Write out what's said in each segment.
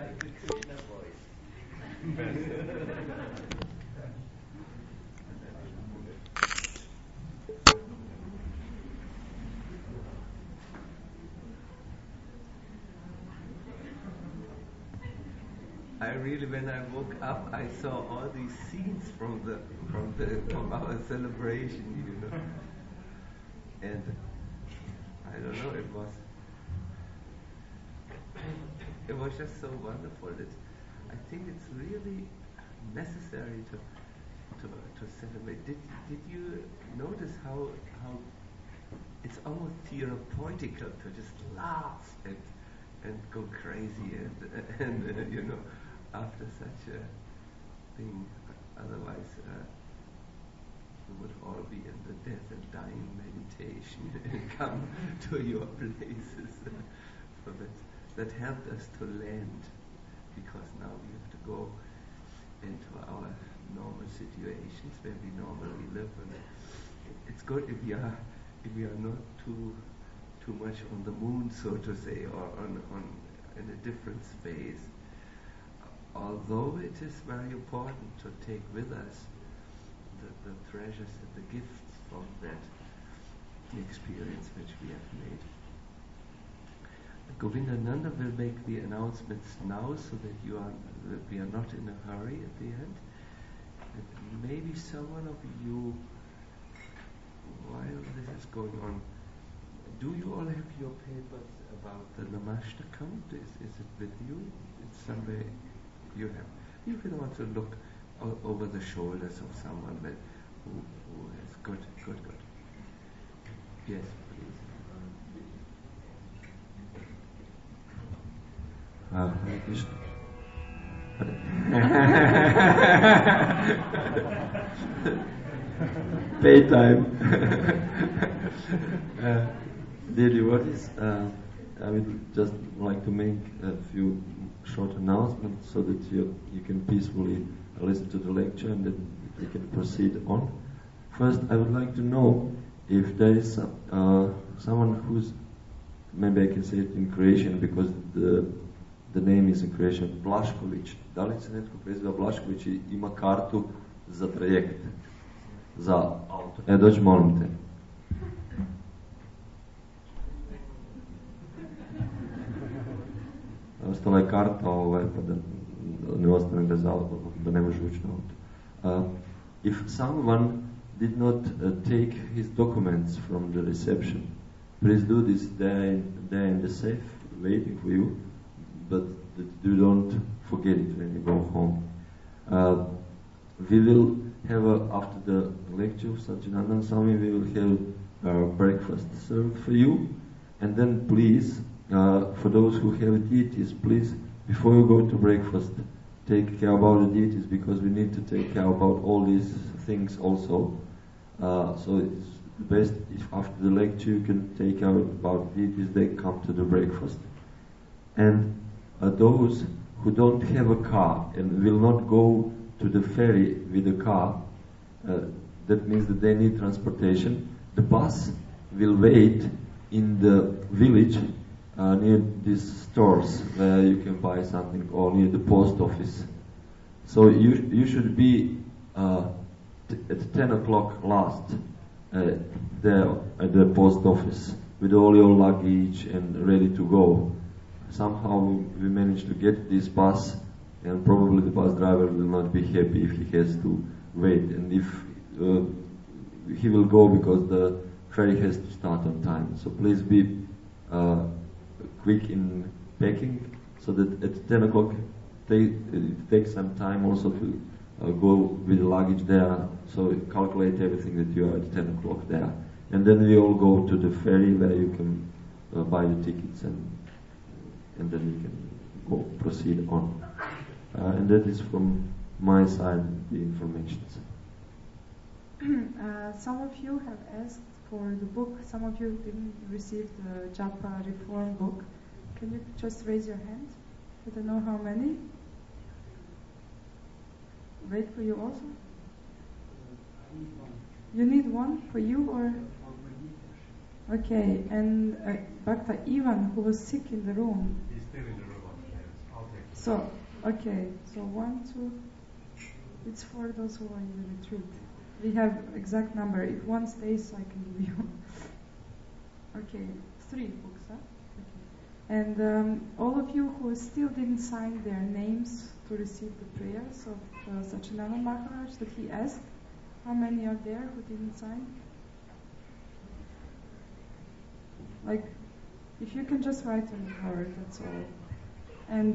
like a Krishna voice. I really, when I woke up, I saw all these scenes from our celebration, and I don't know, it was just so wonderful. I think it's really necessary to celebrate. Did you notice how it's almost therapeutical to just laugh and go crazy and after such a thing, otherwise you would all be in the death and dying meditation and come to your places. So that helped us to land, because now we have to go into our normal situations where we normally live, and it's good if we are not too much on the moon, so to say, or on in a different space. Although it is very important to take with us the treasures and the gifts from that experience which we have made. Govindananda will make the announcements now, so that we are not in a hurry at the end. And maybe someone of you, while this is going on, do you all have your papers about the Namastakam? Is it with you? It's somewhere you have. You can also look over the shoulders of someone who has good. Yes, please. Hare Krishna. Paytime. Dear devotees, I would just like to make a few short announcements so that you can peacefully listen to the lecture and then we can proceed on. First, I would like to know if there is someone who's, maybe I can say it in Croatian because the name is in Croatian, Blašković. Da li se netko preziva Blašković i ima kartu za trajekt, za auto? Dođi, molim te. Ostala je karta, pa da ne ostane bez auto, da ne može ući na auto. If someone did not take his documents from the reception, please do this. They're in the safe, waiting for you, but that you don't forget it when you go home. We will have, after the lecture of Satchidananda Swami, we will have breakfast served for you. And then please, for those who have deities, please, before you go to breakfast, take care about the deities, because we need to take care about all these things also. So it's best if after the lecture you can take care about deities, they come to the breakfast. And those who don't have a car and will not go to the ferry with a car, that means that they need transportation. The bus will wait in the village near these stores where you can buy something, or near the post office. So you should be at 10 o'clock last there at the post office with all your luggage and ready to go. Somehow we managed to get this bus, and probably the bus driver will not be happy if he has to wait, and if he will go because the ferry has to start on time. So please be quick in packing, so that at 10 o'clock it takes some time also to go with the luggage there, so calculate everything that you are at 10 o'clock there. And then we all go to the ferry where you can buy the tickets, and then you can go proceed on. And that is from my side, the information. Some of you have asked for the book. Some of you didn't receive the Japa Reform book. Can you just raise your hand? I don't know how many. Wait for you also? I need one. You need one for you, or? Okay, and Bhakta Ivan, who was sick in the room. He's still in the room upstairs. I'll take So, okay, so 1, 2, it's for those who are in the retreat. We have exact number. If one stays, I can give you. Okay, 3 books, huh? Okay. And all of you who still didn't sign their names to receive the prayers of Sachinanda Maharaj that he asked, how many are there who didn't sign? Like, if you can just write on the card, that's all. And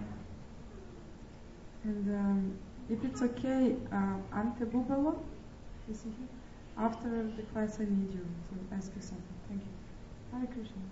if it's okay, Ante Bubalo, is he here? After the class, I need you to ask you something. Thank you. Hare Krishna.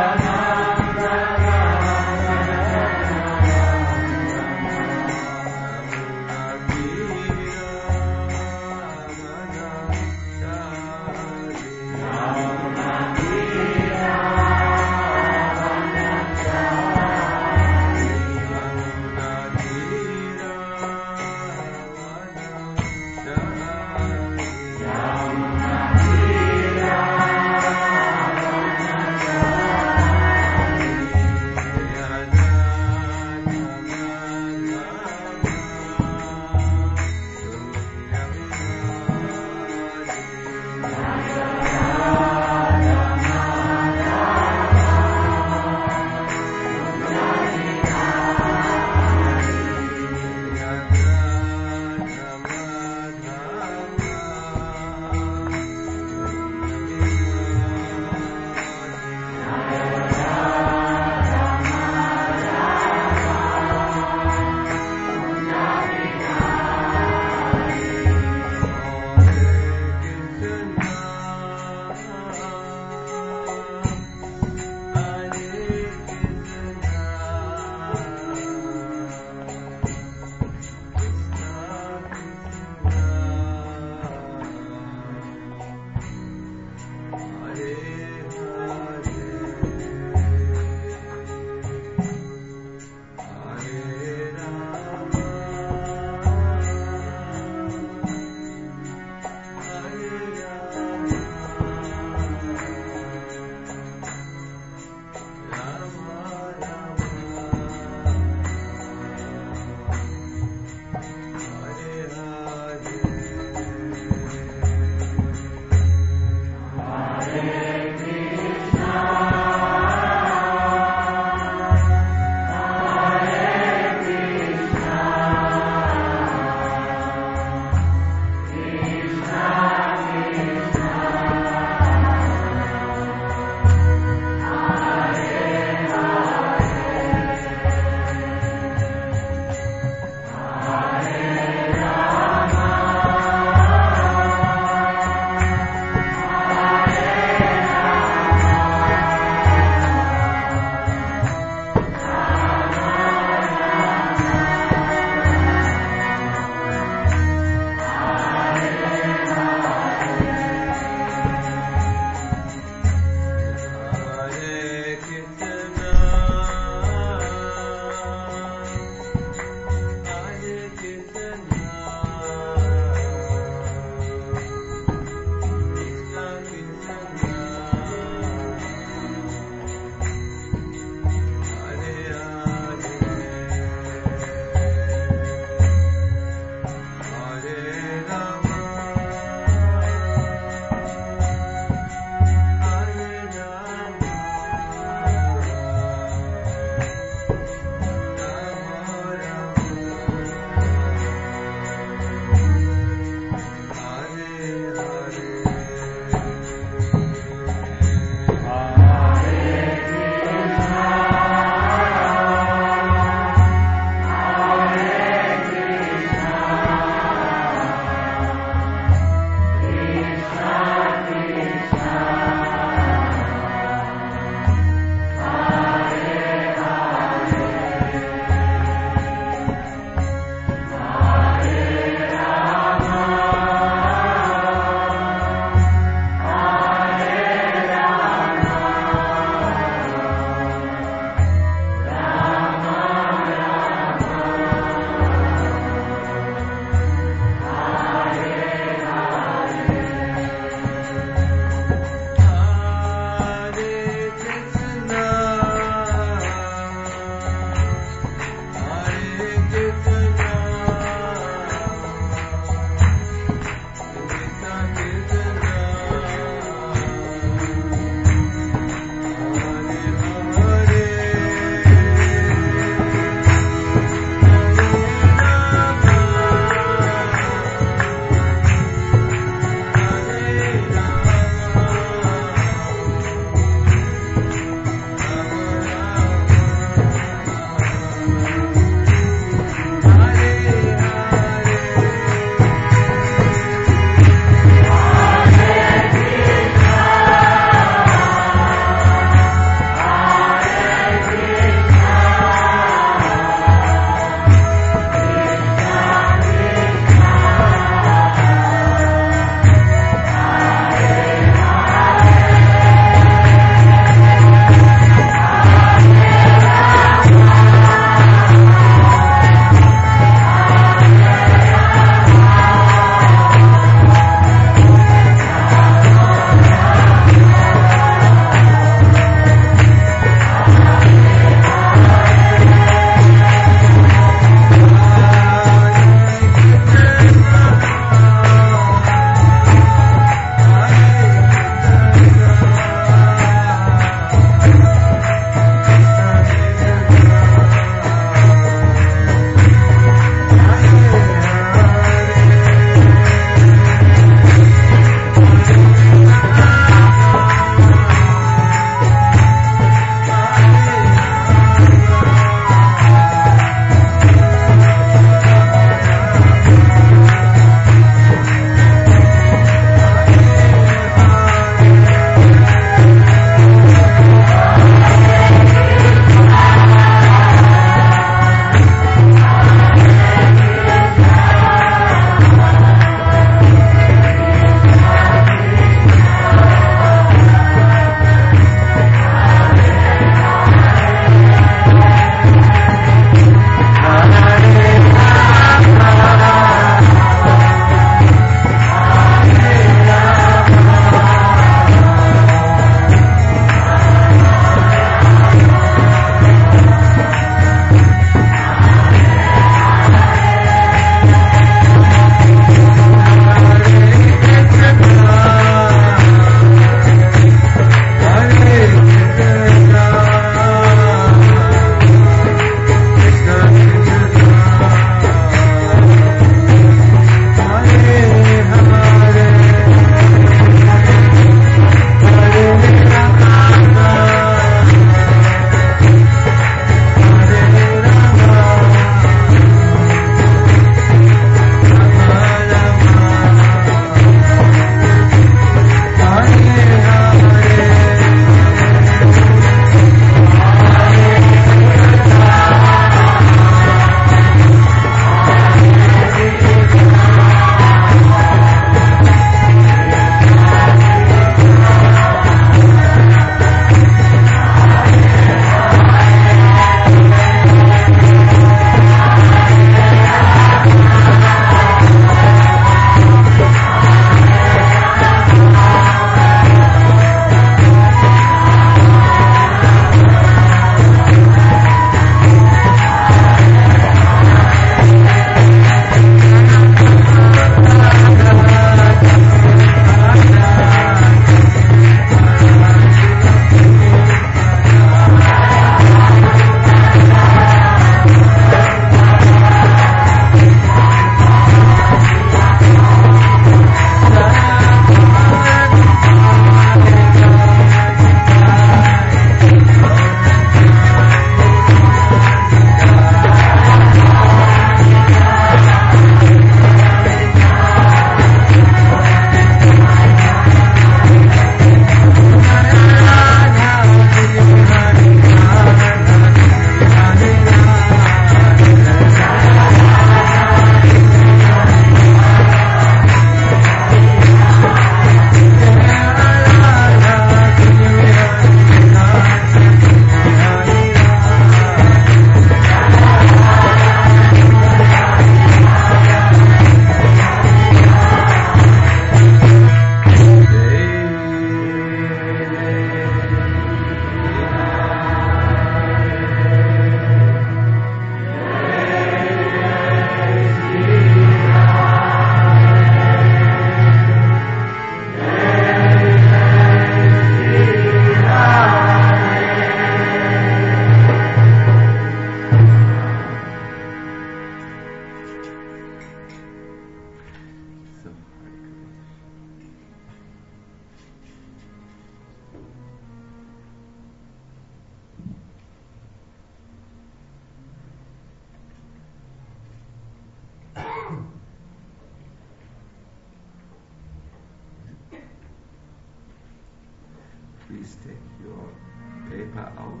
please take your paper out.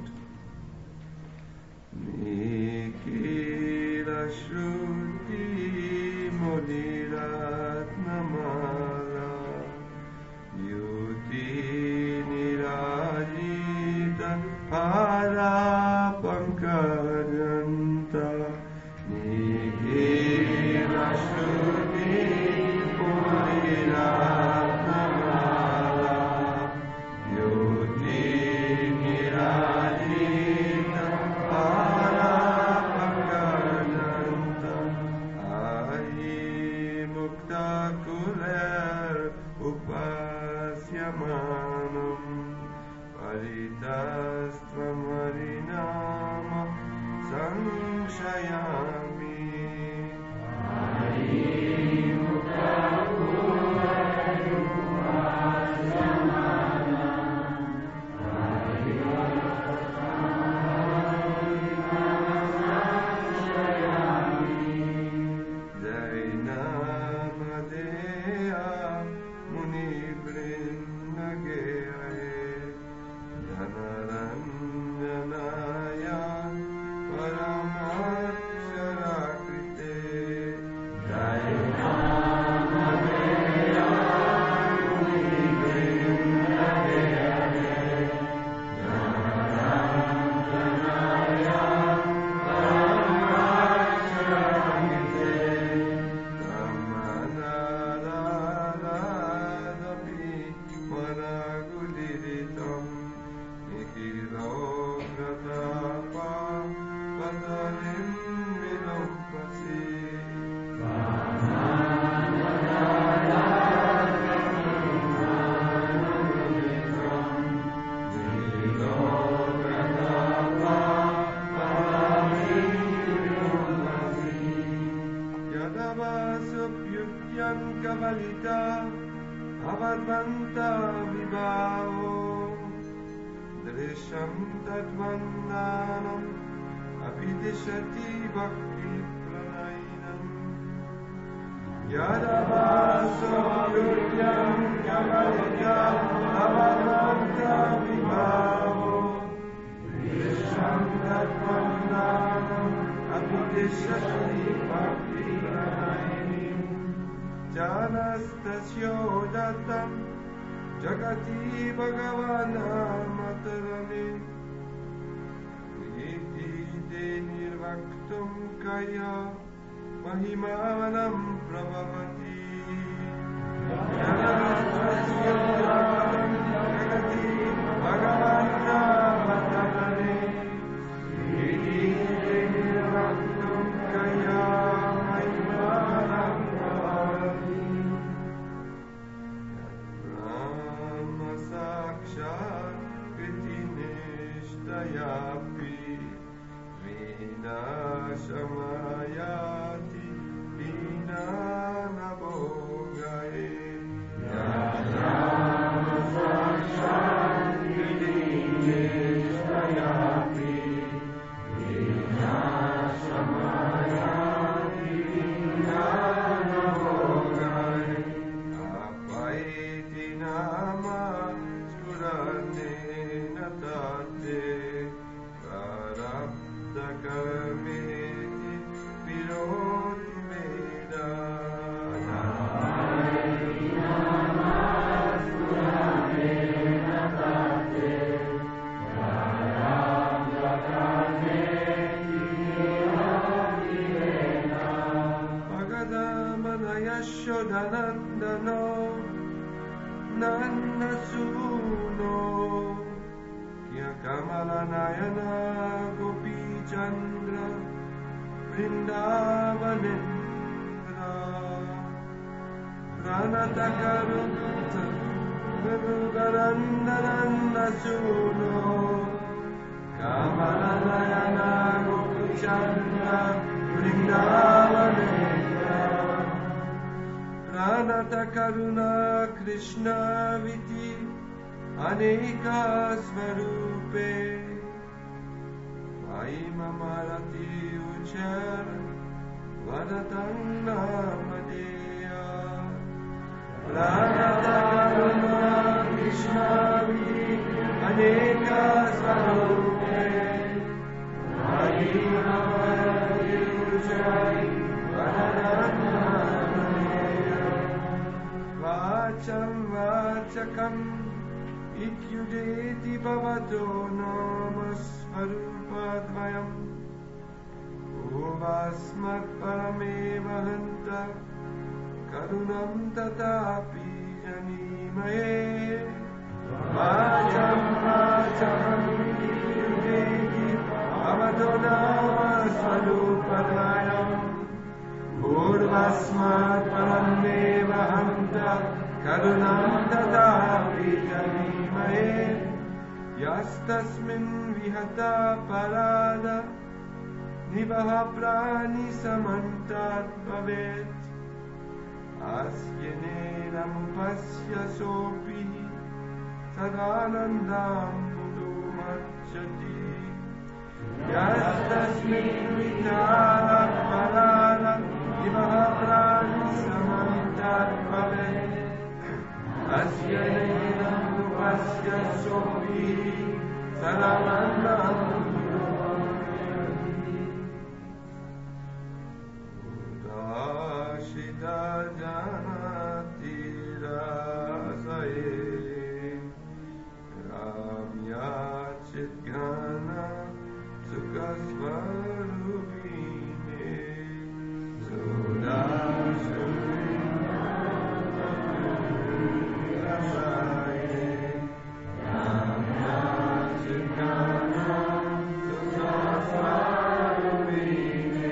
Nikila Shruti Modiratnamala Yuti Nirajita Pada Pankajanta Nikila Shruti Modiratnamala Yuti Nirajita Pada Pankajanta Ahi Mukta Kuler Upasyamanam Paritastvam Harinama Sanshayami Jainamadeya Munivrindageya Janaranjanaya Paramaksarakrite Jainamadeya Munivrindageya Janaranjanaya Paramaksarakrite Ramanaradapi Managudiritam Nikilogratapa Padalim Vilompasi Yadavasupyutyam kavalita avadvanta vibhavo Drisham tadvandanam abhidishati bhakti pranainam Yadavasupyutyam kavalita avadvanta vibhavo Drisham tadvandanam abhidishati bhakti pranainam Janastasyo datam Jagati Bhagavana Matarane Iti de nirvaktum kaya Mahimanam Prabhavati Janastasya datam Jagati Bhagavana Matarane Iti de nirvaktum kaya Mahimanam Prabhavati Sakshat Kritinishthayapi Vinashamayati Vinanabhogaye Yajama Sakshat Kritinishthayapi Vinashamayati Vinanabhogaye Apaiti Nama Natate Prarabdha Karmeti Viroti Veda Bhagavana Yashodanandano Nannasuno Kamala Nayana Gopi Chandra Vrindavanendra Pranatakarunta Vimudarandananda Suno Kamala Nayana Gopi Chandra Vrindavanendra Pranatakaruna Krishna Viti Aneka Svarupe Vaimamarati Uchar Vadatang Namadeya Pranatakaruna Krishna Viti Eka Swarupe Hari Namaha Vacham Vachakam Ikyudeti Bhavato Namasvarupadvayam Ovasmat Parameva Hanta Karunam Tatapi Janimaye Vacham Vachakam Ikyudeti Bhavato Namasvarupadvayam Urvasmat Parameva Hanta Karunam Tatapi Janimaye Yastasmin Vihata Parada Nivaha Prani Samantat Bhavet Asyenena Mupasya Sopi Sadanandam Pudumachati Yastasmin Vihata Parada Nivaha Prani Samantat Bhavet Asyenena Mupasya Sopi Sadanandam Shita Janati Rasaye Ramya Chitgana Sukasvarupine Sudashurina Rasaye Ramya Chitgana Sukasvarupine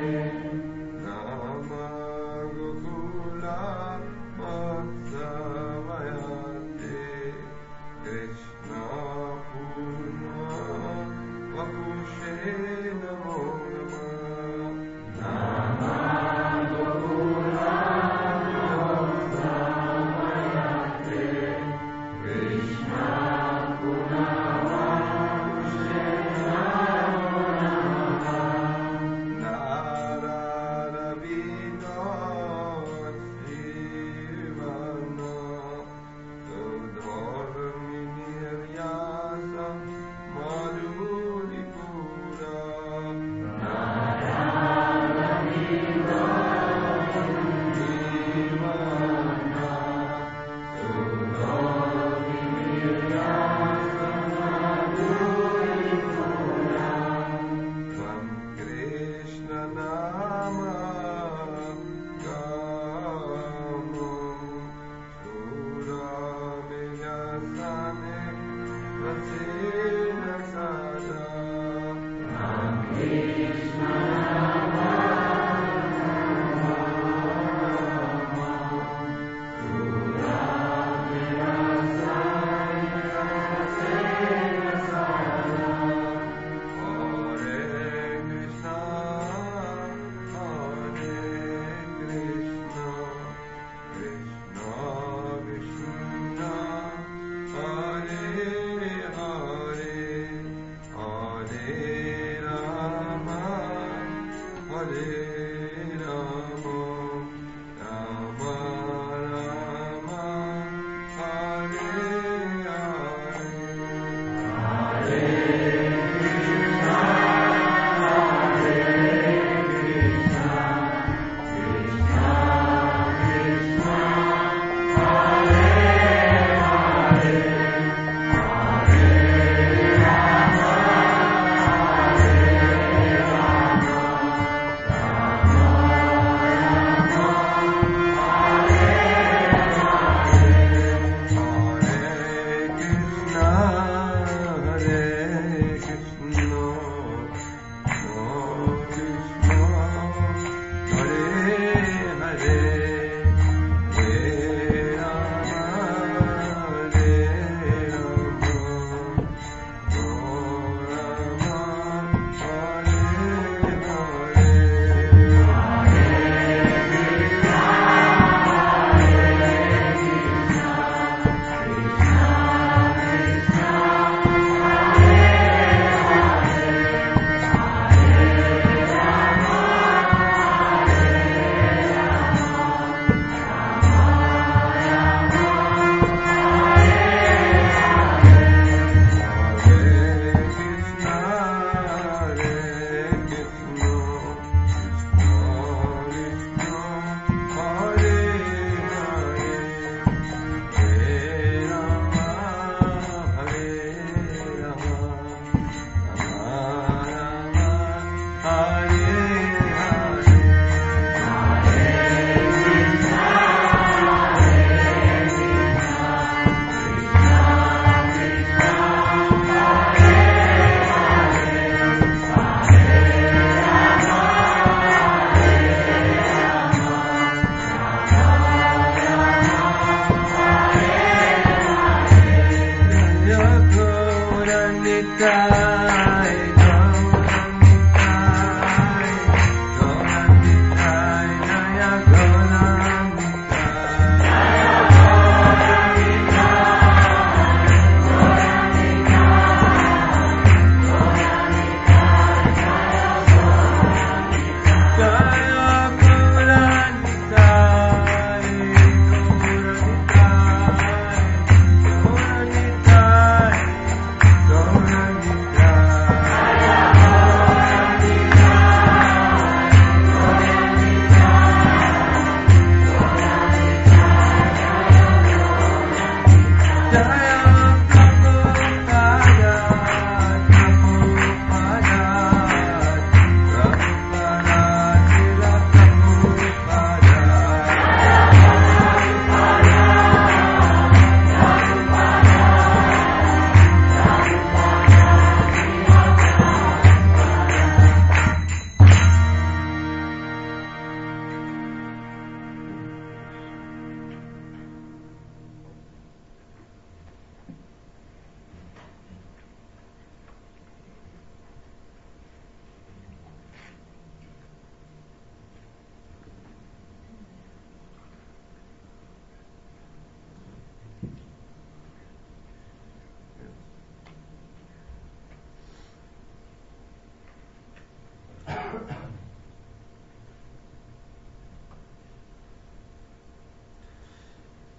Hare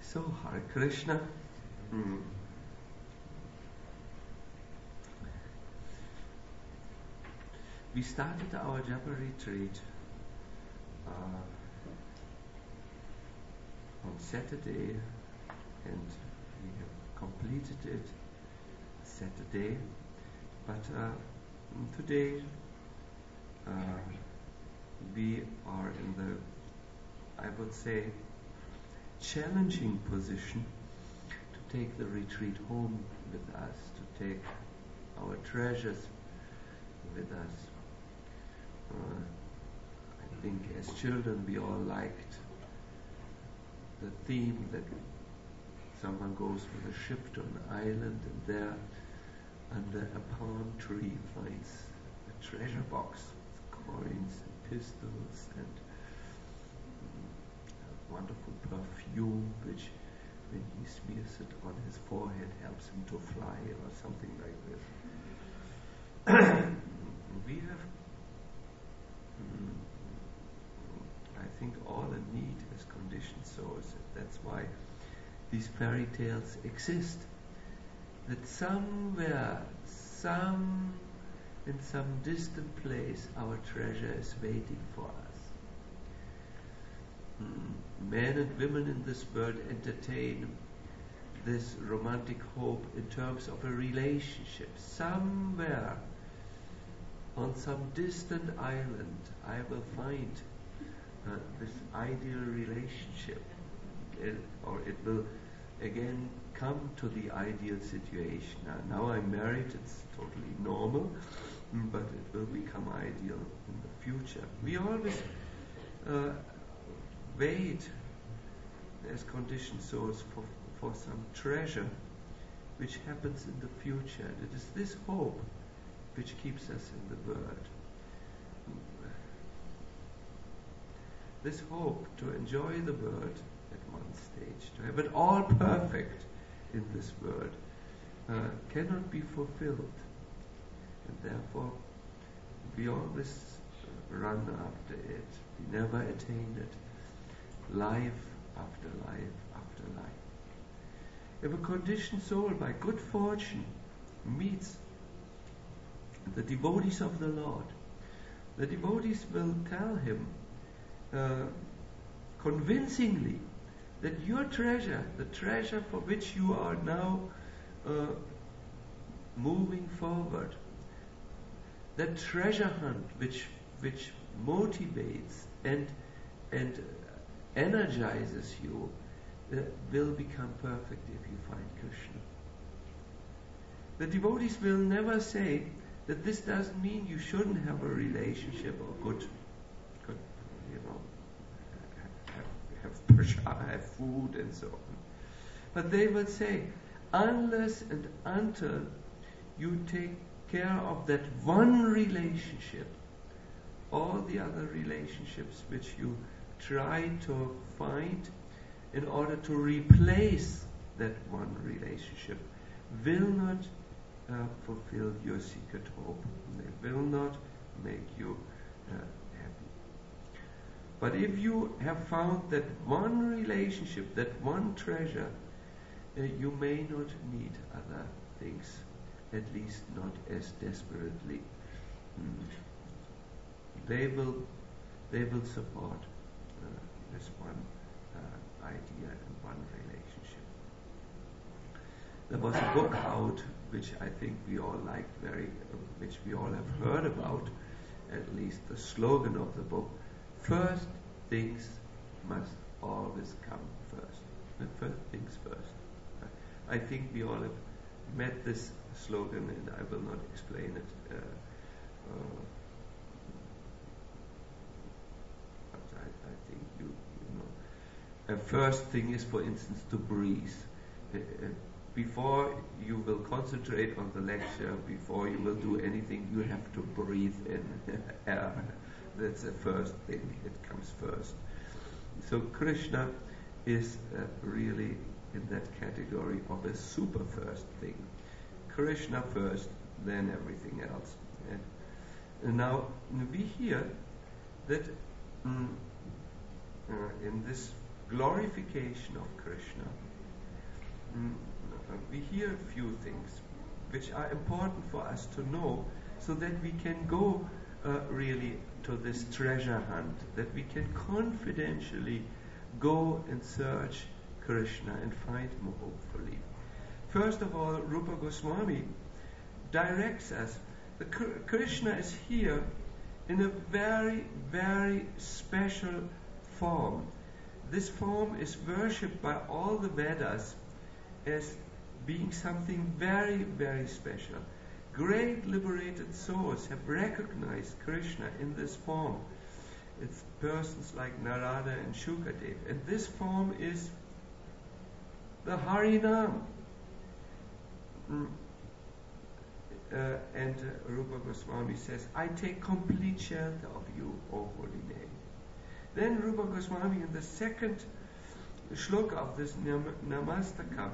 So, Hare Krishna. Mm. We started our Japa retreat on Saturday, and we have completed it Saturday. But today we are in the, I would say, challenging position to take the retreat home with us, to take our treasures with us. I think as children we all liked the theme that someone goes with a ship to an island and there under a palm tree finds a treasure box with coins and pistols and a wonderful perfume which when he smears it on his forehead helps him to fly or something like this. We have I think all a need as conditioned souls. That's why these fairy tales exist. That somewhere, in some distant place, our treasure is waiting for us. Men and women in this world entertain this romantic hope in terms of a relationship. Somewhere on some distant island, I will find this ideal relationship, or it will again come to the ideal situation. Now I'm married, it's totally normal, but it will become ideal in the future. We always wait as conditioned souls for some treasure which happens in the future. It is this hope which keeps us in the world. This hope to enjoy the world at one stage, to have it all perfect in this world, cannot be fulfilled. And therefore, we always run after it. We never attain it. Life after life after life. If a conditioned soul, by good fortune, meets the devotees of the Lord, the devotees will tell him convincingly that your treasure, the treasure for which you are now moving forward, that treasure hunt which motivates and energizes you, will become perfect if you find Krishna. The devotees will never say that this doesn't mean you shouldn't have a relationship or good, have prasad, have food and so on. But they will say, unless and until you take care of that one relationship, all the other relationships which you try to find in order to replace that one relationship will not fulfill your secret hope. They will not make you happy. But if you have found that one relationship, that one treasure, you may not need other things, at least not as desperately. They will support this one idea and one relationship. There was a book out which I think we all liked which we all have heard about, at least the slogan of the book, first things must always come first. The first things first. I think we all have met this slogan and I will not explain it. But I think you know. First thing is, for instance, to breathe. Before you will concentrate on the lecture, before you will do anything, you have to breathe in air. That's the first thing. It comes first. So Krishna is really in that category of a super first thing. Krishna first, then everything else. And now we hear that in this glorification of Krishna, mm, we hear a few things which are important for us to know so that we can go really to this treasure hunt, that we can confidentially go and search Krishna and find him hopefully. First of all, Rupa Goswami directs us. Krishna is here in a very, very special form. This form is worshipped by all the Vedas as being something very, very special. Great liberated souls have recognized Krishna in this form. It's persons like Narada and Shukadev. And this form is the Harinam. And Rupa Goswami says, I take complete shelter of you, O holy name. Then Rupa Goswami in the second shloka of this Namastakam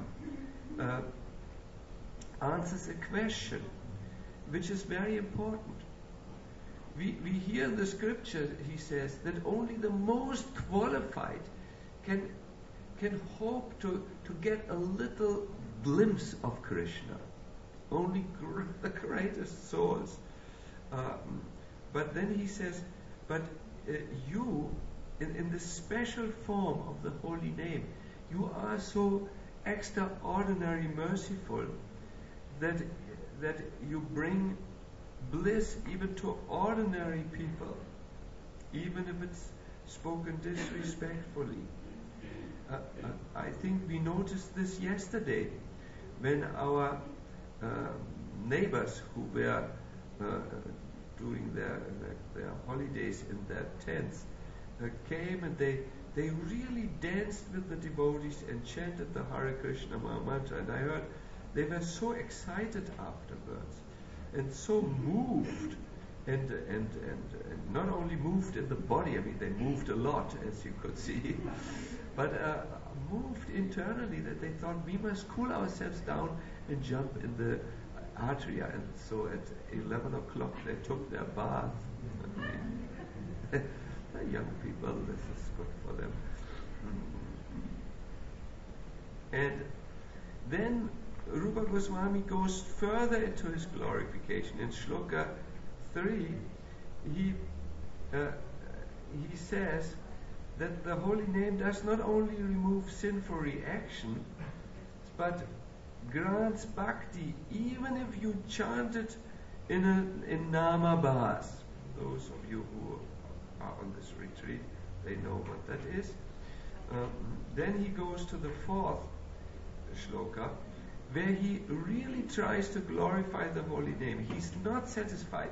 answers a question which is very important. We hear in the scripture, he says, that only the most qualified can hope to get a little glimpse of Krishna. Only the greatest souls. But then he says, but you, in this special form of the holy name, you are so extraordinary merciful that you bring bliss even to ordinary people, even if it's spoken disrespectfully. I think we noticed this yesterday when our neighbors who were doing their holidays in their tents came and they really danced with the devotees and chanted the Hare Krishna mantra, and I heard they were so excited afterwards and so moved, and not only moved in the body, I mean they moved a lot as you could see, but moved internally, that they thought we must cool ourselves down and jump in the atria. And so at 11 o'clock they took their bath. They're young people, this is good for them. And then Rupa Goswami goes further into his glorification. In Shloka 3, he says that the holy name does not only remove sinful reaction, but grants bhakti even if you chant it in Namabhas. Those of you who are on this retreat, they know what that is. Then he goes to the fourth shloka, where he really tries to glorify the holy name. He's not satisfied.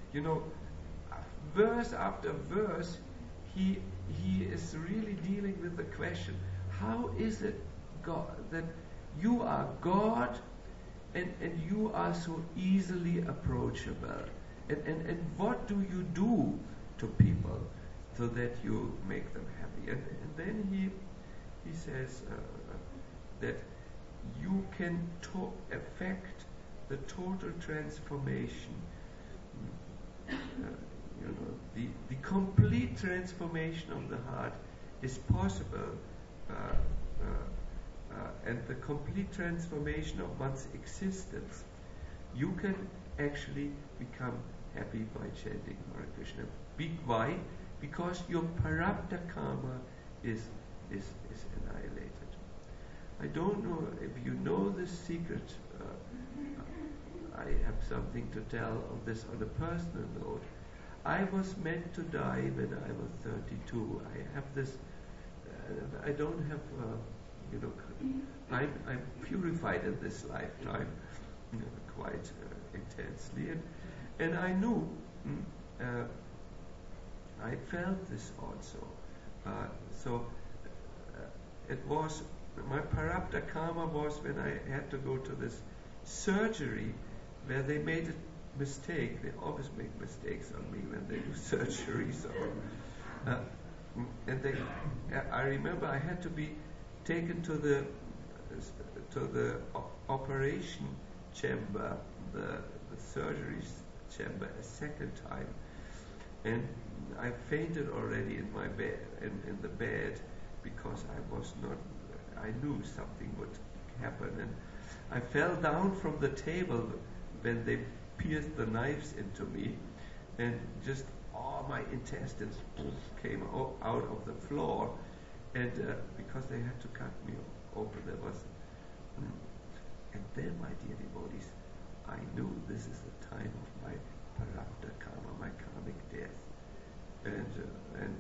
Verse after verse, he is really dealing with the question, how is it, God, that you are God and you are so easily approachable? And what do you do to people so that you make them happy? And then he says that you can affect the total transformation. The complete transformation of the heart is possible, and the complete transformation of one's existence. You can actually become happy by chanting Hare Krishna. Why? Because your prarabdha karma is annihilated. I don't know if you know this secret. I have something to tell of this on a personal note. I was meant to die when I was 32. I have this. I don't have. I'm purified in this lifetime, quite intensely, and I knew. I felt this also. So it was. My prarabdha karma was when I had to go to this surgery where they made a mistake. They always make mistakes on me when they do surgery. So, I remember I had to be taken to the operation chamber, the surgery chamber, a second time, and I fainted already in my bed, in the bed. because I knew something would happen, and I fell down from the table when they pierced the knives into me, and just all my intestines came out of the floor, and because they had to cut me open, and then, my dear devotees, I knew this is the time of my parapta karma, my karmic death, and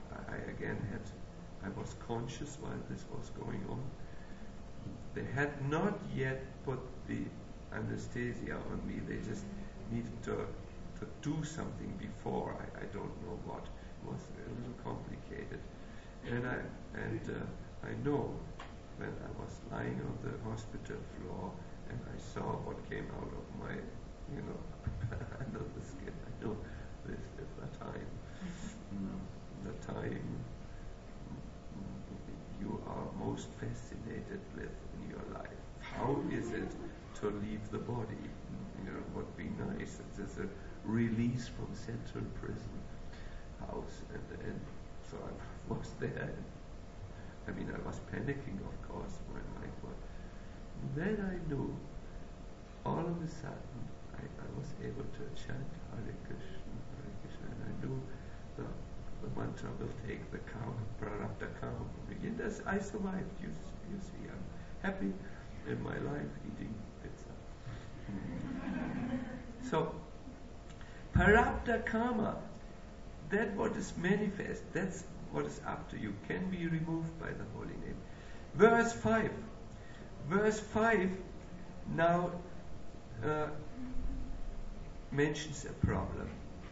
I was conscious while this was going on. They had not yet put the anesthesia on me. They just needed to do something before. I don't know what. It was a little complicated. And I know when I was lying on the hospital floor and I saw what came out of my, under the skin. I know this is the time. The time you are most fascinated with in your life. How is it to leave the body? Would be nice. It's a release from Central Prison House, and so I was there. I was panicking, of course. My mind was. Then I knew. All of a sudden, I was able to chant Hare Krishna, and I knew the mantra will take the prarabdha karma from me. And I survived. You see, I'm happy in my life eating pizza. So, prarabdha karma, that what is manifest, that's what is up to you, can be removed by the holy name. Verse 5. Verse 5 now mentions a problem.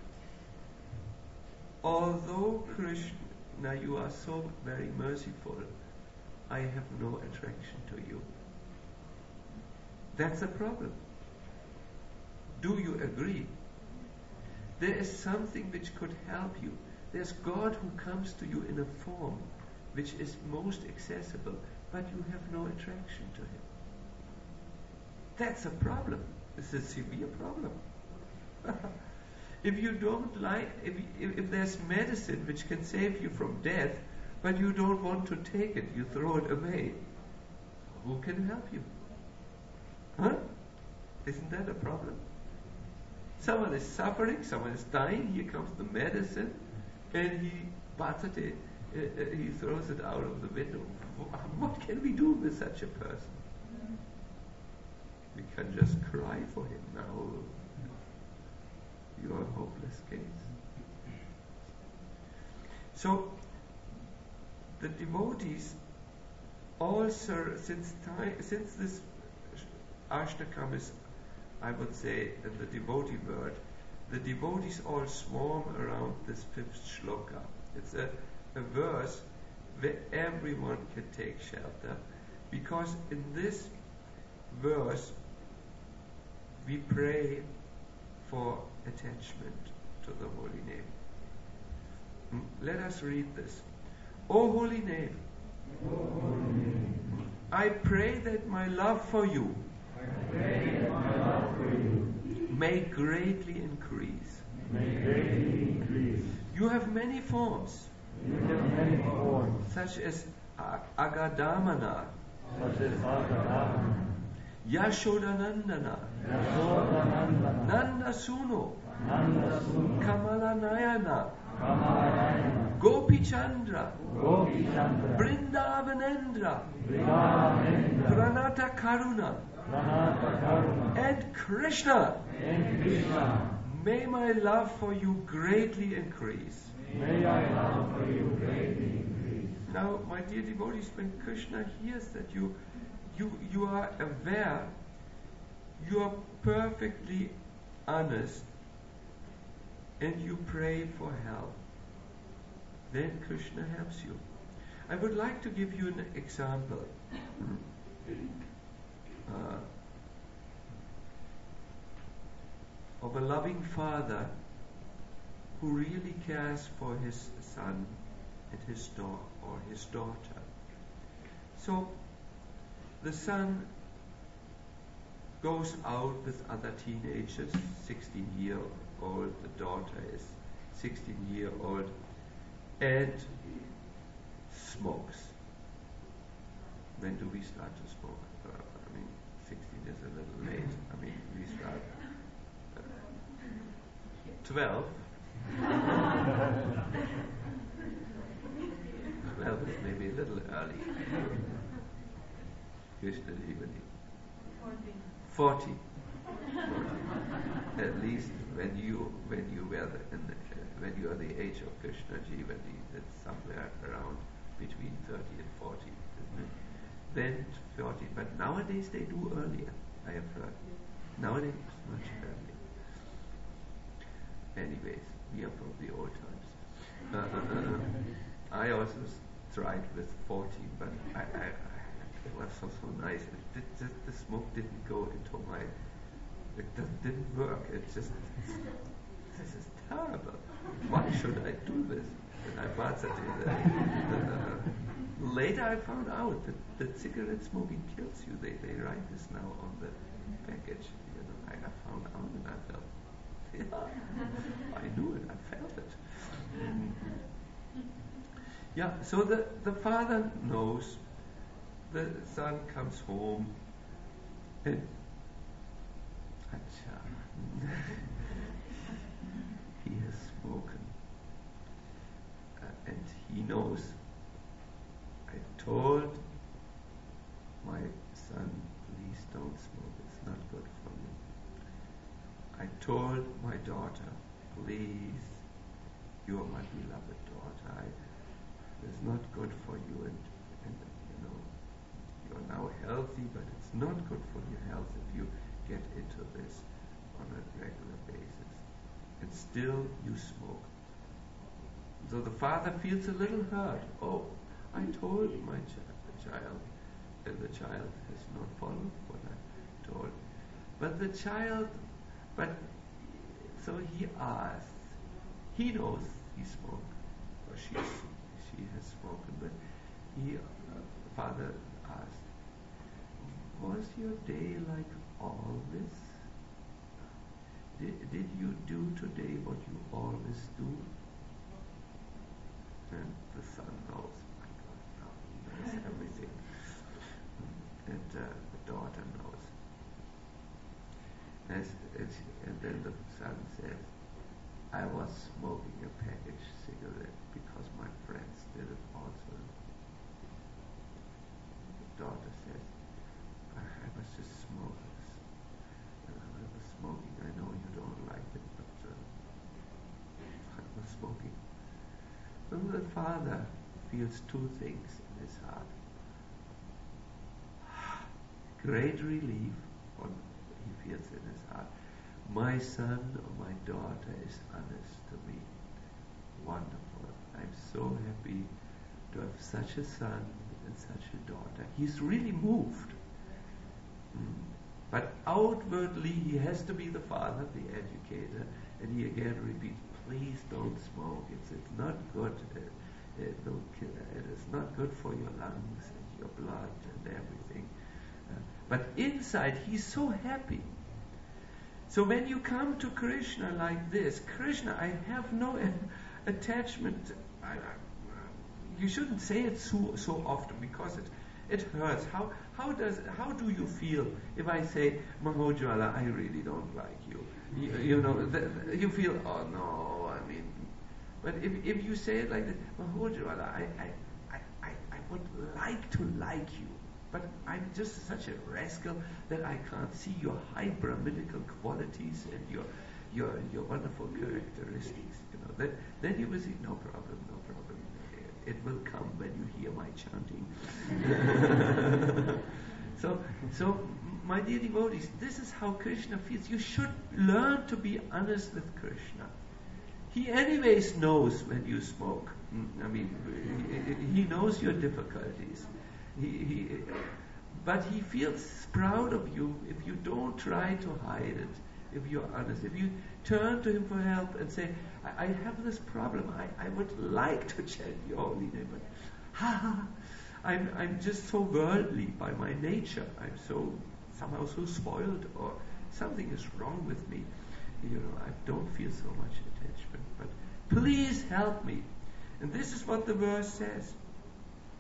Although Krishna, you are so very merciful, I have no attraction to you. That's a problem. Do you agree? There is something which could help you. There's God who comes to you in a form which is most accessible, but you have no attraction to him. That's a problem. It's a severe problem. If you don't like, if there's medicine which can save you from death, but you don't want to take it, you throw it away, who can help you? Huh? Isn't that a problem? Someone is suffering, someone is dying, here comes the medicine, and he throws it out of the window. What can we do with such a person? We can just cry for him now. You are a hopeless case. So, the devotees also, since this Ashtakam is, I would say, in the devotee word, the devotees all swarm around this fifth shloka. It's a verse where everyone can take shelter, because in this verse we pray for attachment to the holy name. Let us read this. O holy name, I pray that my love for you may greatly increase. You have many forms, such as Agadamana, Yashodanandana, Nandasuno, Kamalanayana, Gopichandra, Brindavanendra, Pranata Karuna, and Krishna. May my love for you greatly increase. Now, my dear devotees, when Krishna hears that you are aware, you are perfectly honest, and you pray for help, then Krishna helps you. I would like to give you an example. Of a loving father who really cares for his son and his daughter. So the son goes out with other teenagers, 16-year-old, the daughter is 16-year-old, and smokes. When do we start to smoke? 16 is a little late. We start 12. 12 is maybe a little early. Krishna Jivani. 40. At least when you are the age of Krishna Jivani, that's somewhere around between 30 and 40, isn't it? Then 40. But nowadays they do earlier, I have heard. Nowadays it's much earlier. Anyways, we are from the old times. I also tried with 14, but it was so nice. The smoke didn't go into my. It just didn't work. This is terrible. Why should I do this? And I bought that. Later I found out that cigarette smoking kills you. They write this now on the package. I found out and I felt. Yeah, I knew it. I felt it. Yeah. So the father knows. The son comes home and he has spoken and he knows. I told my son, please don't smoke, it's not good for you. I told my daughter, please, you are my beloved daughter, it's not good for you, and you're now healthy, but it's not good for your health if you get into this on a regular basis. And still you smoke. So the father feels a little hurt. Oh, I told my child, and the child has not followed what I told. So he asks. He knows he smoked, or she has spoken, but father asked, was your day like always? Did you do today what you always do? And the son knows, my God, now he knows everything. And the daughter knows. And then the son says, I was smoking a packaged cigarette because my friends did it also. The daughter says, I was just smoking. I was smoking. I know you don't like it, but I was smoking. So the father feels two things in his heart. Great relief, or he feels in his heart. My son or my daughter is honest to me. Wonderful. I'm so happy to have such a son and such a daughter. He's really moved. But outwardly he has to be the father, the educator, and he again repeats, please don't smoke. It's not good. Don't kill it. It's not good for your lungs and your blood and everything. But inside he's so happy. So when you come to Krishna like this, Krishna, I have no attachment. You shouldn't say it so often because it hurts. How do you feel if I say, Mahojwala, I really don't like you? You feel, oh no, but if you say it like this, Mahojwala, I would like to like you, but I'm just such a rascal that I can't see your high Brahminical qualities and your wonderful characteristics. Then you will say, no problem. It will come when you hear my chanting. So, my dear devotees, this is how Krishna feels. You should learn to be honest with Krishna. He anyways knows when you smoke. He knows your difficulties. But he feels proud of you if you don't try to hide it, if you're honest. If you turn to him for help and say, I have this problem, I would like to chant your holy name, but I'm just so worldly by my nature. I'm somehow so spoiled, or something is wrong with me. I don't feel so much attachment, but please help me. And this is what the verse says.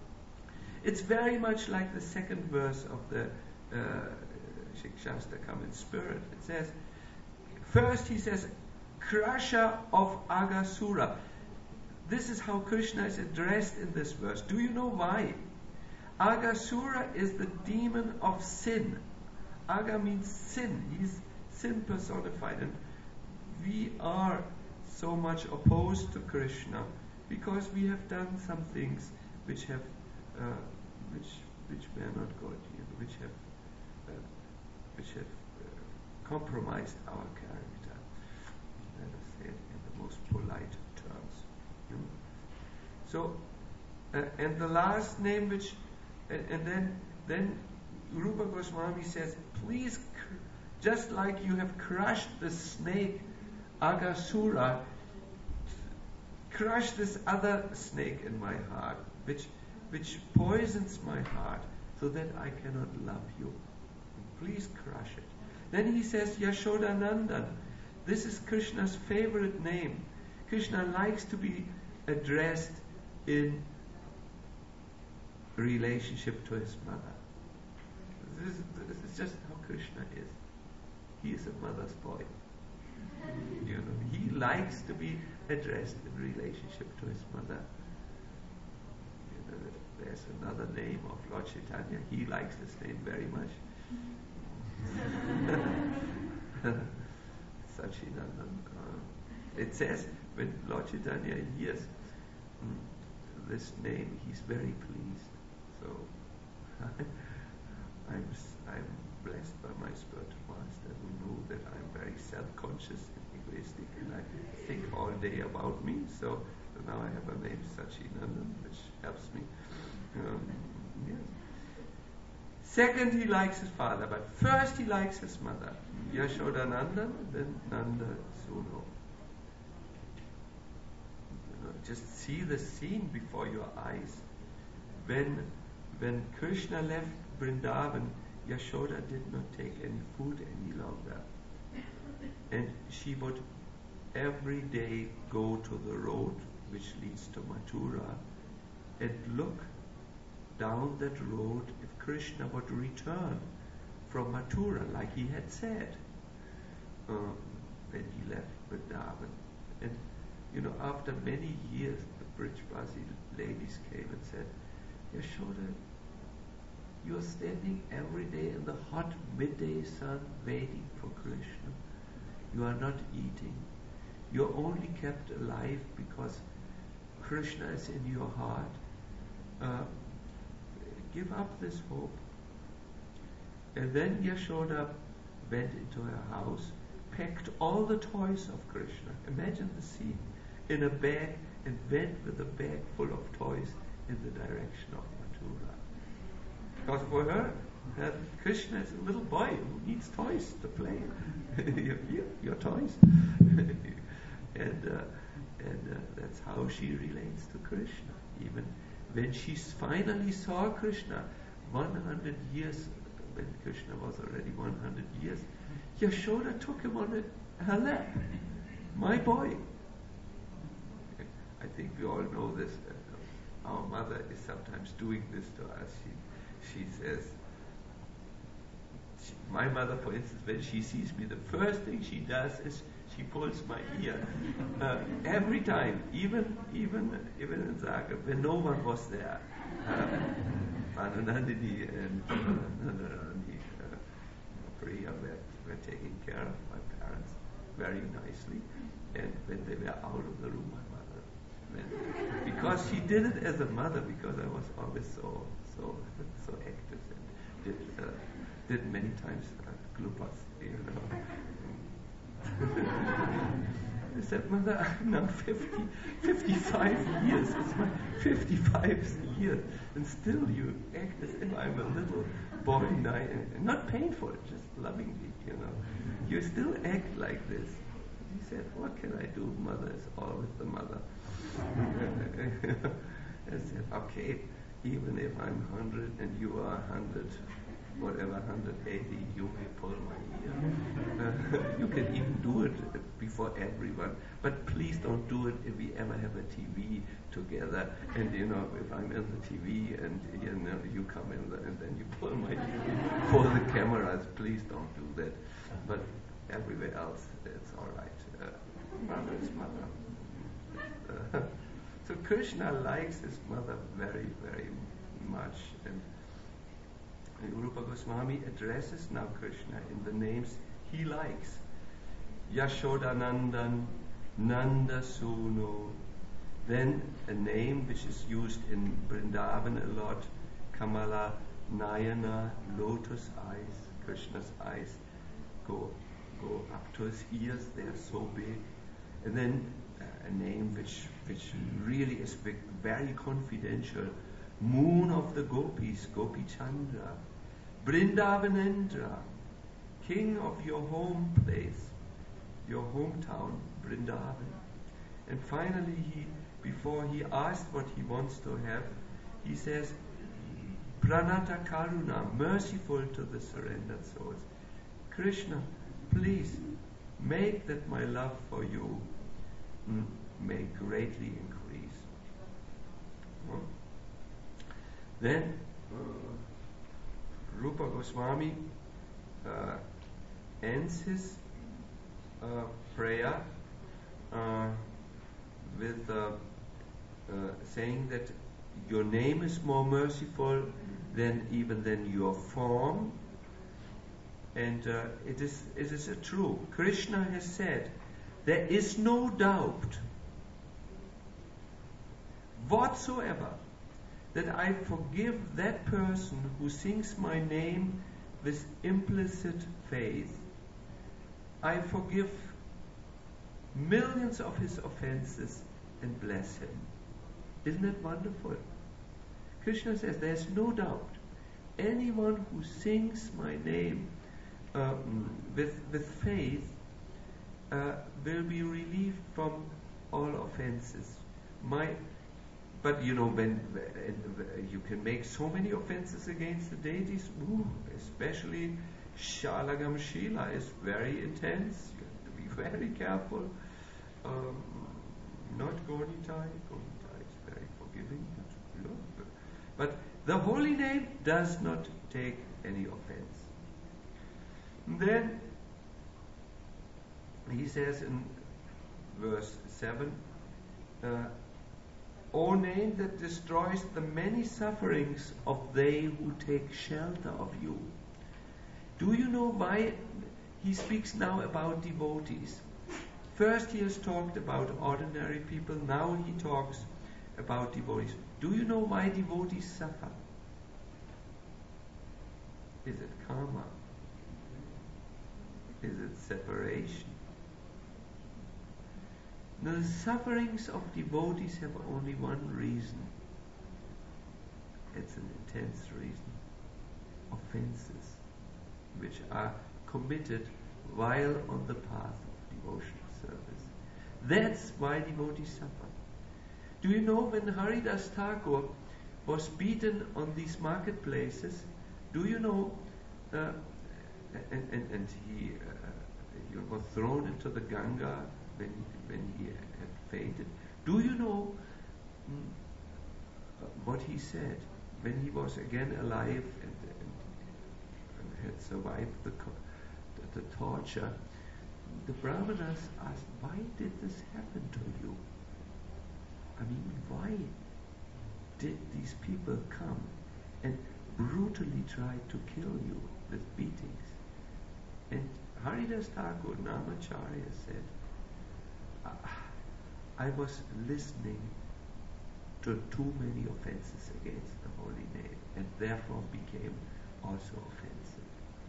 It's very much like the second verse of the Shikshastra Come in Spirit. It says, first he says, crusher of Aghasura. This is how Krishna is addressed in this verse. Do you know why? Aghasura is the demon of sin. Agha means sin. He's sin personified. And we are so much opposed to Krishna because we have done some things which have which were not good, which have compromised our character. Let us say it in the most polite terms. So, and the last name, and then Rupa Goswami says, please, just like you have crushed the snake Aghasura, crush this other snake in my heart, which poisons my heart, so that I cannot love you. Please crush it. Then he says, Yashodanandan. This is Krishna's favorite name. Krishna likes to be addressed in relationship to his mother. This is just how Krishna is. He is a mother's boy. He likes to be addressed in relationship to his mother. There's another name of Lord Chaitanya. He likes this name very much. Sachinandan. It says when Lord Chaitanya hears this name, he's very pleased. So I'm blessed by my spiritual master who knew that I'm very self-conscious and egoistic, and I think all day about me. So now I have a name, Sachinandan, which helps me. Yes. Second, he likes his father, but first he likes his mother. Yashodanandan, then Nanda Suno. Just see the scene before your eyes. When Krishna left Vrindavan, Yashoda did not take any food any longer. And she would every day go to the road which leads to Mathura and look down that road if Krishna would return from Mathura, like he had said when he left Vrindavan. And after many years, the Brijbasi ladies came and said, Yashoda, you are standing every day in the hot midday sun waiting for Krishna. You are not eating. You are only kept alive because Krishna is in your heart. Give up this hope. And then Yashoda went into her house, packed all the toys of Krishna. Imagine the scene. In a bag, and went with a bag full of toys in the direction of Mathura. Because for her, Krishna is a little boy who needs toys to play. Your toys. and that's how she relates to Krishna. Even when she finally saw Krishna, 100 years, when Krishna was already 100 years, Yashoda took him on her lap. My boy. I think we all know this. Our mother is sometimes doing this to us. She says, my mother, for instance, when she sees me, the first thing she does is she pulls my ear. Every time, even in Zagreb, when no one was there. Anandini and Priya were taking care of my parents very nicely. And when they were out of the room, my mother went. Because she did it as a mother, because I was always so active and did many times glupas, I said, Mother, I'm now 55 years. It's my 55th year. And still you act as if I'm a little boy, not painful, just lovingly, You still act like this. He said, what can I do? Mother is always the mother. I said, okay, even if I'm 100 and you are 100, whatever, 180, you may pull my ear. You can even do it before everyone. But please don't do it if we ever have a TV together. And if I'm in the TV and you come in and then you pull my TV for the cameras, please don't do that. But everywhere else, it's all right. Mother is mother. So Krishna likes his mother very, very much. And Rupa Goswami addresses now Krishna in the names he likes. Yashodanandan, Nanda Sunu. Then a name which is used in Vrindavan a lot, Kamala Nayana, lotus eyes. Krishna's eyes go up to his ears, they are so big. And then a name which really is big, very confidential, Moon of the Gopis, Gopi Chandra, Vrindavanendra, king of your home place, your hometown, Vrindavan. And finally, before he asks what he wants to have, he says, Pranata Karuna, merciful to the surrendered souls. Krishna, please make that my love for you may greatly increase. Then Rupa Goswami ends his prayer with saying that your name is more merciful than your form, and it is true. Krishna has said, there is no doubt whatsoever that I forgive that person who sings my name with implicit faith. I forgive millions of his offenses and bless him. Isn't that wonderful? Krishna says there's no doubt. Anyone who sings my name with faith will be relieved from all offenses. But when you can make so many offenses against the deities, especially Shalagam Shila is very intense. You have to be very careful. Not Gonitai. Gonitai is very forgiving. But the holy name does not take any offense. And then he says in verse 7, O name that destroys the many sufferings of they who take shelter of you. Do you know why he speaks now about devotees? First he has talked about ordinary people, now he talks about devotees. Do you know why devotees suffer? Is it karma? Is it separation? The sufferings of devotees have only one reason. It's an intense reason. Offenses which are committed while on the path of devotional service. That's why devotees suffer. Do you know when Haridas Thakur was beaten on these marketplaces? Do you know, and he was thrown into the Ganga when he had fainted. Do you know what he said when he was again alive and had survived the torture? The Brahmanas asked, why did this happen to you? I mean, why did these people come and brutally try to kill you with beatings? And Haridas Thakur, Namacharya, said, I was listening to too many offenses against the holy name and therefore became also offensive.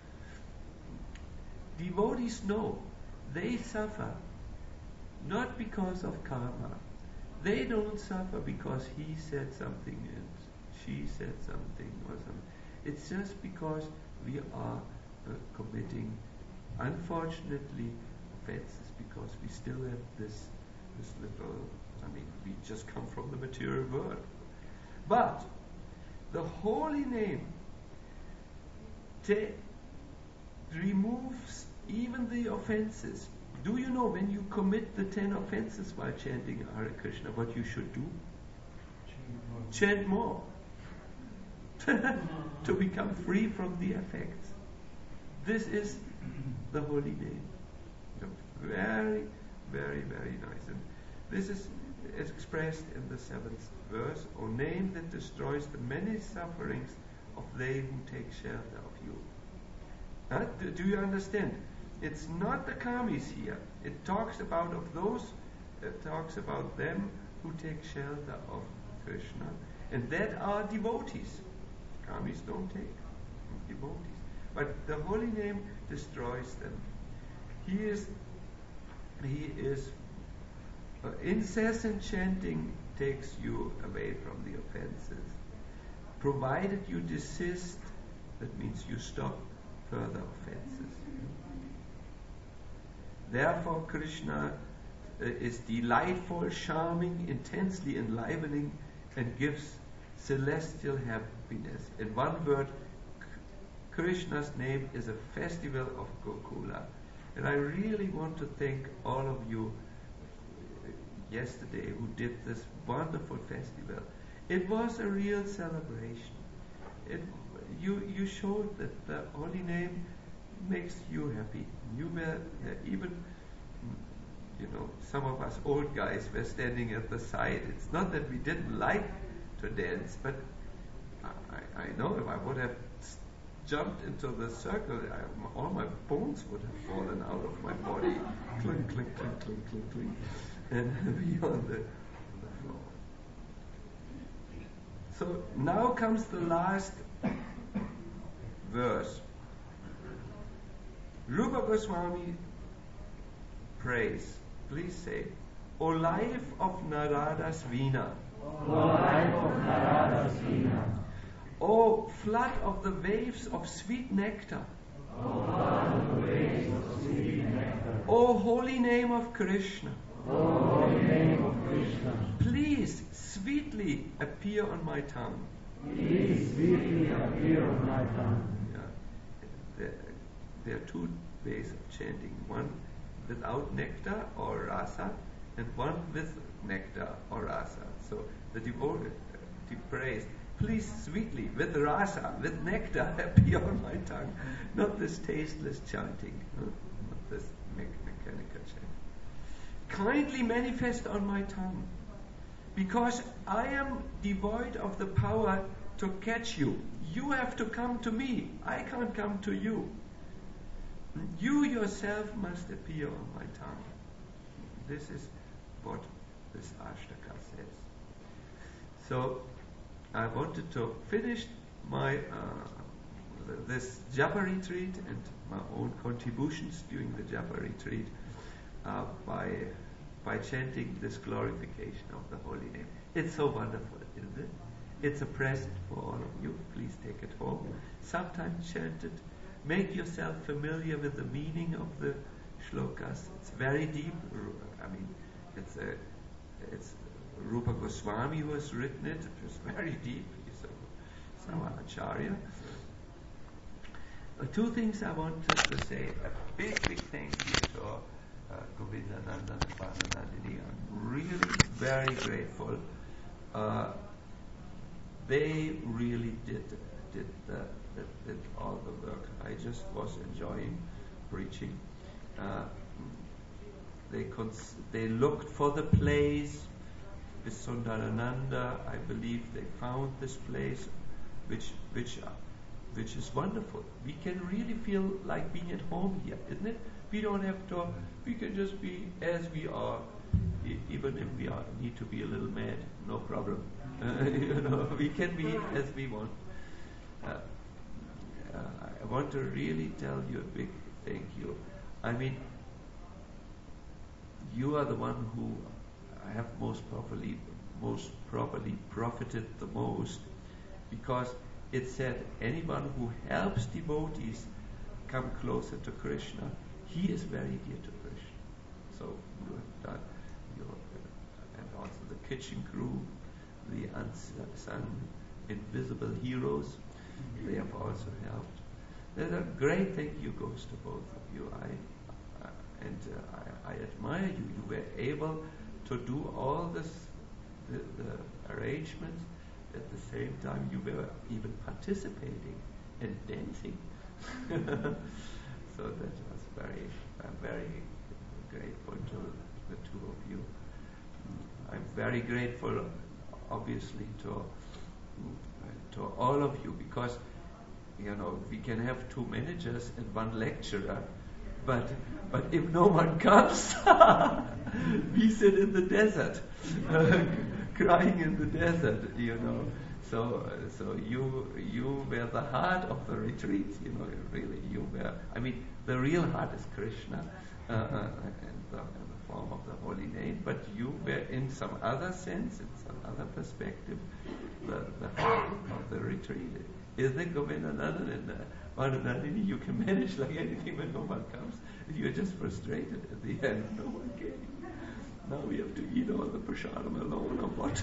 Devotees know they suffer not because of karma. They don't suffer because he said something and she said something or something. It's just because we are committing, unfortunately, offenses because we still have this little, we just come from the material world. But the holy name removes even the offenses. Do you know when you commit the 10 offenses while chanting Hare Krishna, what you should do? Chant more. To become free from the effects. This is the holy name. Very, very, very nice. And this is expressed in the 7th verse. O name that destroys the many sufferings of they who take shelter of you. Do you understand? It's not the kamis here. It talks about them who take shelter of Krishna, and that are devotees. Kamis don't take devotees, but the holy name destroys them. He is incessant chanting takes you away from the offenses. Provided you desist, that means you stop further offenses. Therefore, Krishna is delightful, charming, intensely enlivening, and gives celestial happiness. In one word, Krishna's name is a festival of Gokula. And I really want to thank all of you yesterday who did this wonderful festival. It was a real celebration. You showed that the holy name makes you happy. You were even, some of us old guys were standing at the side. It's not that we didn't like to dance, but I know if I would have jumped into the circle, all my bones would have fallen out of my body. Clink, clink, clink, clink, clink, clink, and be on the floor. So now comes the last verse. Rupa Goswami prays. Please say, O life of Narada's Veena. O life of Narada's Veena. O flood of the waves of sweet nectar. O flood of the waves of sweet nectar. O holy name of Krishna. O holy name of Krishna. Please sweetly appear on my tongue. Please sweetly appear on my tongue. There are two ways of chanting. One without nectar or rasa, and one with nectar or rasa. So the devotee prays, please sweetly, with rasa, with nectar, appear on my tongue. Not this tasteless chanting, not this mechanical chanting. Kindly manifest on my tongue, because I am devoid of the power to catch you. You have to come to me. I can't come to you. You yourself must appear on my tongue. This is what this Ashtaka says. So I wanted to finish my this Japa retreat and my own contributions during the Japa retreat by chanting this glorification of the holy name. It's so wonderful, isn't it? It's a present for all of you. Please take it home. Sometimes chant it. Make yourself familiar with the meaning of the shlokas. It's very deep. I mean, it's Rupa Goswami who has written it. It was very deep. He's our acharya. Two things I wanted to say. A big thank you to Govinda Nanda and Padmanandini. I'm really very grateful. They really did all the work. I just was enjoying preaching. They looked for the place with Sundarananda. I believe they found this place, which is wonderful. We can really feel like being at home here, isn't it? We don't have to. We can just be as we are, even if we need to be a little mad. No problem. We can be as we want. I want to really tell you a big thank you. I mean, you are the one who have most properly profited the most, because it said anyone who helps devotees come closer to Krishna, he is very dear to Krishna. So you have done and also the kitchen crew, the unsung invisible heroes, they have also helped. There's a great thank you goes to both of you. I admire you. You were able to do all this, the arrangements. At the same time, you were even participating and dancing. So that was I'm very grateful to the two of you. I'm very grateful, obviously, to all of you, because we can have two managers and one lecturer, but if no one comes, we sit in the desert, crying in the desert, So you were the heart of the retreat, really. You were. I mean, the real heart is Krishna, in the form of the holy name. But you were, in some other sense, in some other perspective, the heart of the retreat. Isn't it, Govindanandan and Madhunandini? You can manage like anything when no one comes. You're just frustrated at the end. No one came. Now we have to eat all the prasadam alone, or what?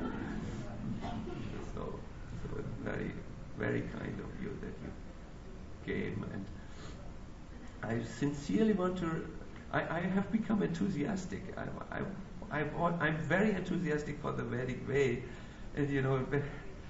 So it's very, very kind of you that you came, and I sincerely want to. I have become enthusiastic. I'm very enthusiastic for the Vedic way, and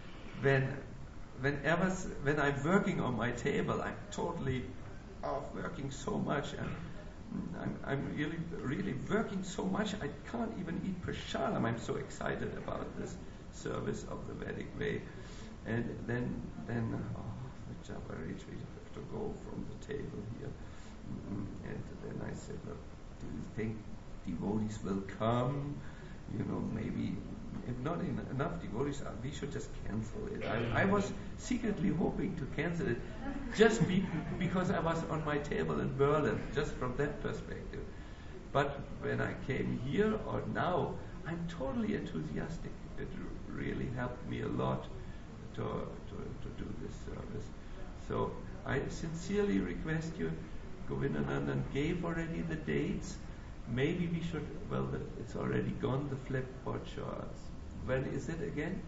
when I'm working on my table, I'm totally working so much, and I'm really working so much. I can't even eat prasadam. I'm so excited about this service of the Vedic way, and then the Japa retreat, I have to go from the table here, and then I said, well, do you think devotees will come? Maybe if not enough devotees, we should just cancel it. I was secretly hoping to cancel it, just because I was on my table in Berlin, just from that perspective. But when I came here, or now, I'm totally enthusiastic. It really helped me a lot to do this service. So I sincerely request you. Govindanandan gave already the dates. Maybe we should, it's already gone, the flipboard charts. When is it again?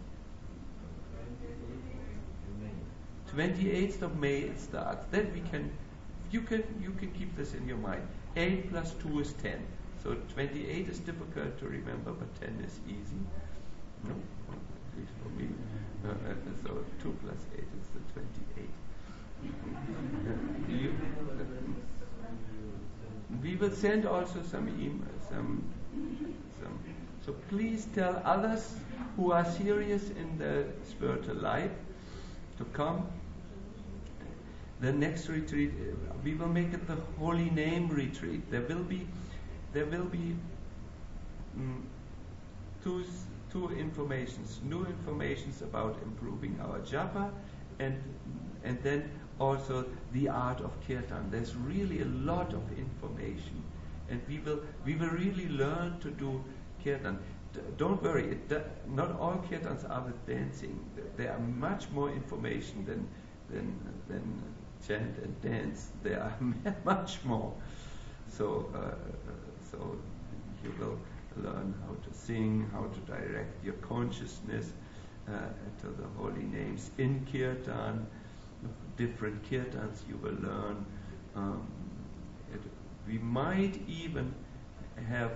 28th of May it starts. Then you can keep this in your mind. 8 plus 2 is 10. So 28 is difficult to remember, but 10 is easy. No, at least for me. So 2 plus 8 is the 28. We will send also some emails, So please tell others who are serious in their spiritual life to come. The next retreat, we will make it the Holy Name retreat. There will be two informations, new informations about improving our japa, and then also the art of kirtan. There's really a lot of information, and we will really learn to do kirtan. Don't worry, not all kirtans are with dancing. There are much more information than chant and dance. There are much more. So you will learn how to sing, how to direct your consciousness to the holy names in kirtan. Different kirtans you will learn. We might even have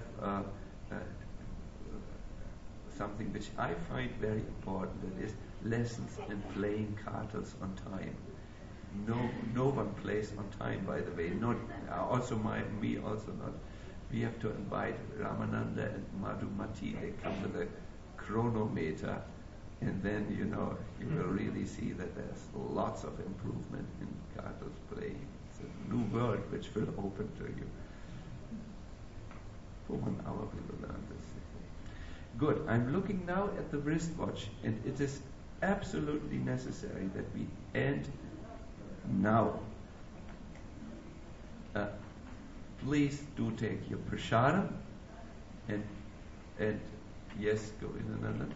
something which I find very important, that is lessons in playing kartals on time. No one plays on time, by the way. Not also me also not. We have to invite Ramananda and Madhumati. They come with a chronometer, and then you will really see that there's lots of improvement in kartals playing. It's a new world which will open to you. For 1 hour we will learn this. Good. I'm looking now at the wristwatch, and it is absolutely necessary that we end now. Please do take your prasadam, and yes, go in another.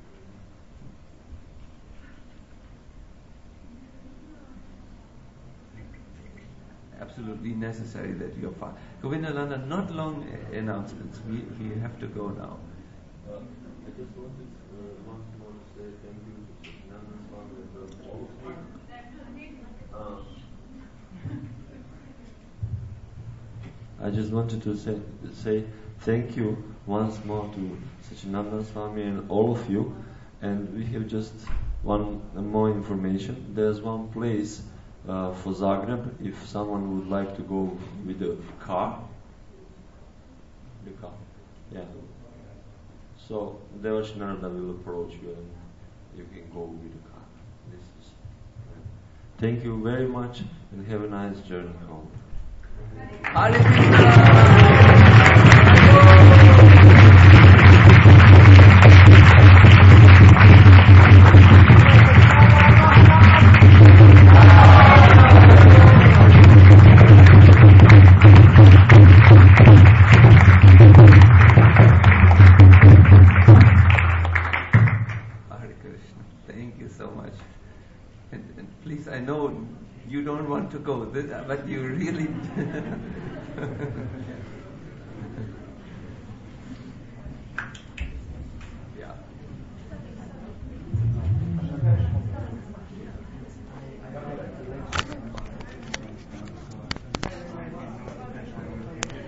Absolutely necessary that you are fast. Govindananda, not long announcements. We have to go now. I just wanted once more to say thank you to Satyananda Swami and all of you. I just wanted to say thank you once more to Sachinanda Swami and all of you. And we have just one more information. There's one place for Zagreb if someone would like to go with a car. The car, yeah. So Devash Narada will approach you and you can go with the car. This is. Thank you very much and have a nice journey home. Hare Krishna! I know you don't want to go, but you really